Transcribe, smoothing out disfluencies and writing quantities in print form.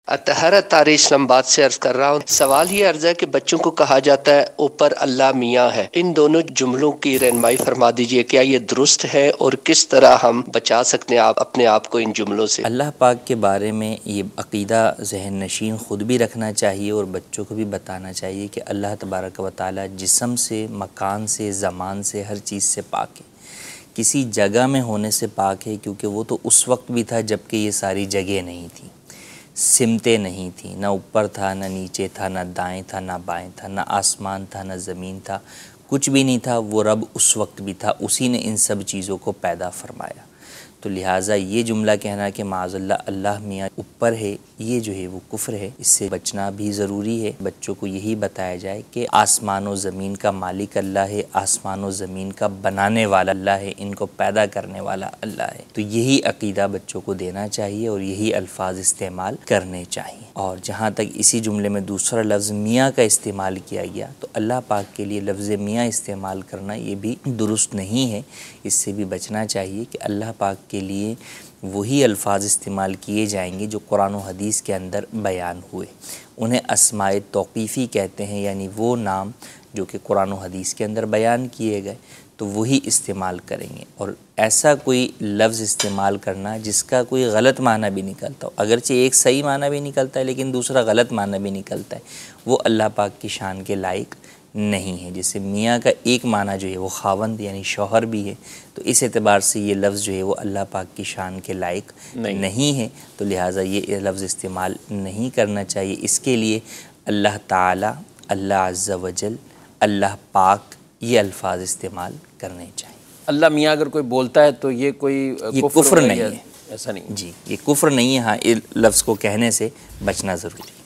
अतहर तारी इस्लामाबाद से अर्ज कर रहा हूँ। सवाल ये अर्ज है कि बच्चों को कहा जाता है ऊपर अल्लाह मियाँ है, इन दोनों जुमलों की रहनुमाई फरमा दीजिए, क्या ये दुरुस्त है और किस तरह हम बचा सकते हैं अपने आप को इन जुमलों से। अल्लाह पाक के बारे में ये अक़ीदा ज़हन नशीन ख़ुद भी रखना चाहिए और बच्चों को भी बताना चाहिए कि अल्लाह तबारक व तआला जिस्म से, मकान से, ज़मान से, हर चीज़ से पाक है। किसी जगह में होने से पाक है, क्योंकि वो तो उस वक्त भी था जबकि ये सारी जगह नहीं थी, सिमतें नहीं थी, ना ऊपर था, ना नीचे था, ना दाएं था, ना बाएं था, ना आसमान था, ना ज़मीन था, कुछ भी नहीं था। वो रब उस वक्त भी था, उसी ने इन सब चीज़ों को पैदा फरमाया। तो लिहाजा ये जुमला कहना कि माज़अल्लाह अल्लाह मियाँ ऊपर है, ये जो है वो कुफ्र है, इससे बचना भी ज़रूरी है। बच्चों को यही बताया जाए कि आसमान व ज़मीन का मालिक अल्लाह है, आसमान व ज़मीन का बनाने वाला अल्लाह है, इनको पैदा करने वाला अल्लाह है। तो यही अक़ीदा बच्चों को देना चाहिए और यही अल्फाज इस्तेमाल करने चाहिए। और जहाँ तक इसी जुमले में दूसरा लफ्ज़ मियाँ का इस्तेमाल किया गया, तो अल्लाह पाक के लिए लफ्ज़ मियाँ इस्तेमाल करना ये भी दुरुस्त नहीं है, इससे भी बचना चाहिए कि अल्लाह पाक के लिए वही अल्फाज इस्तेमाल किए जाएंगे जो कुरान व हदीस के अंदर बयान हुए। उन्हें अस्माए तौक़ीफ़ी कहते हैं, यानी वो नाम जो कि कुरान व हदीस के अंदर बयान किए गए, तो वही इस्तेमाल करेंगे। और ऐसा कोई लफ्ज़ इस्तेमाल करना जिसका कोई गलत माना भी निकलता हो, अगरचे एक सही माना भी निकलता है लेकिन दूसरा गलत माना भी निकलता है, वो अल्लाह पाक की शान के लायक नहीं है। जैसे मियाँ का एक माना जो है वो खावंद यानी शौहर भी है, तो इस एतबार से ये लफ्ज़ जो है वो अल्लाह पाक की शान के लायक नहीं है, तो लिहाजा ये लफ्ज़ इस्तेमाल नहीं करना चाहिए। इसके लिए अल्लाह ताला, अल्लाह अज़्ज़ा वजल, अल्लाह पाक, ये अल्फाज इस्तेमाल करने चाहिए। अल्लाह मियाँ अगर कोई बोलता है तो ये कोई कुफ्र नहीं है, ऐसा नहीं जी, ये कुफ्र नहीं है। हाँ, ये लफ्ज़ को कहने से बचना ज़रूरी है।